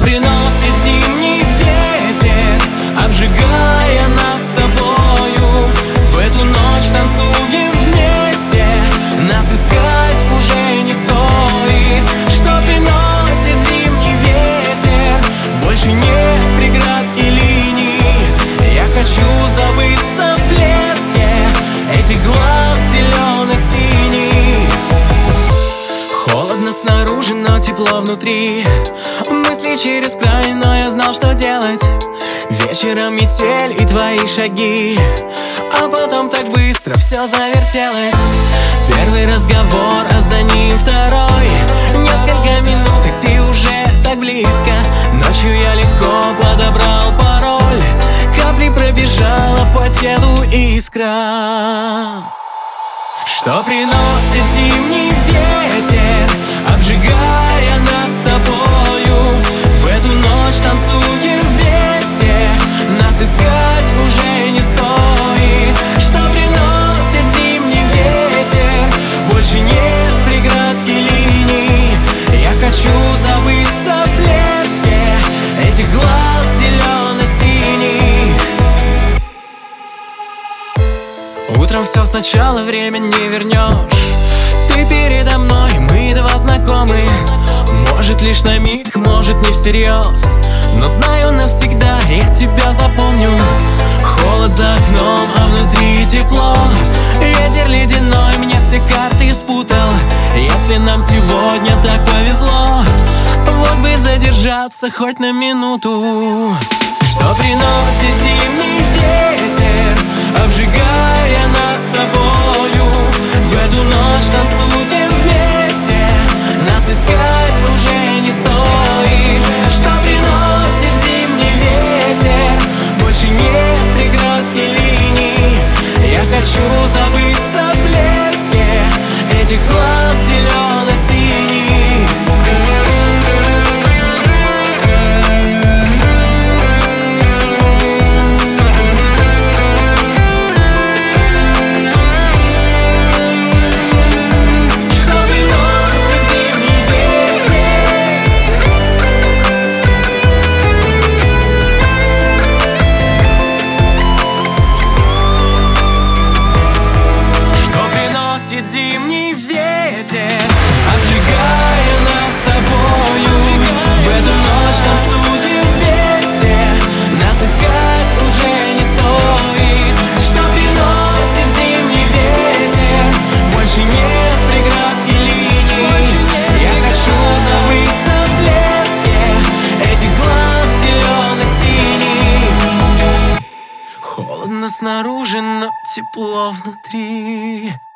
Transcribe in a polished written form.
приносит зимний ветер, обжигая нас с тобою. В эту ночь танцуем вместе, нас искать уже не стоит. Что приносит зимний ветер? Больше нет преград и линий. Я хочу забыться в блеске этих глаз зелено-синих. Холодно снаружи, но тепло внутри. Мысли через край, но я знал, что делать. Вечером метель и твои шаги, а потом так быстро все завертелось. Первый разговор, а за ним второй. Несколько минут, и ты уже так близко. Ночью я легко подобрал пароль. Капли пробежала по телу искра. Что приносит зимний ветер, обжигая нас с тобою. В эту ночь танцуем вместе, нас искать уже не стоит. Что приносит зимний ветер? Больше нет преград и линий. Я хочу забыться в блеске этих глаз зелено-синих. Утром все сначала, время не вернешь. Ты передо мной, мы два знакомые. Может лишь на миг, может не всерьез, но знаю навсегда, я тебя запомню. Холод за окном, а внутри тепло. Ветер ледяной мне все карты спутал. Если нам сегодня так повезло, вот бы задержаться хоть на минуту. Что приносит зимний ветер, обжигая нас с тобою. В эту ночь танцуем вместе, нас искать уже не стоит. Что приносит зимний ветер? Больше нет преград и линий. Я хочу забыться в блеске этих глаз зелено-синих. Зимний ветер, обжигая нас с тобою. В эту ночь танцуем вместе, нас искать уже не стоит. Что приносит зимний ветер? Больше нет преград и линий. Я хочу забыться в блеске этих глаз зелено-синих. Холодно снаружи, но тепло внутри.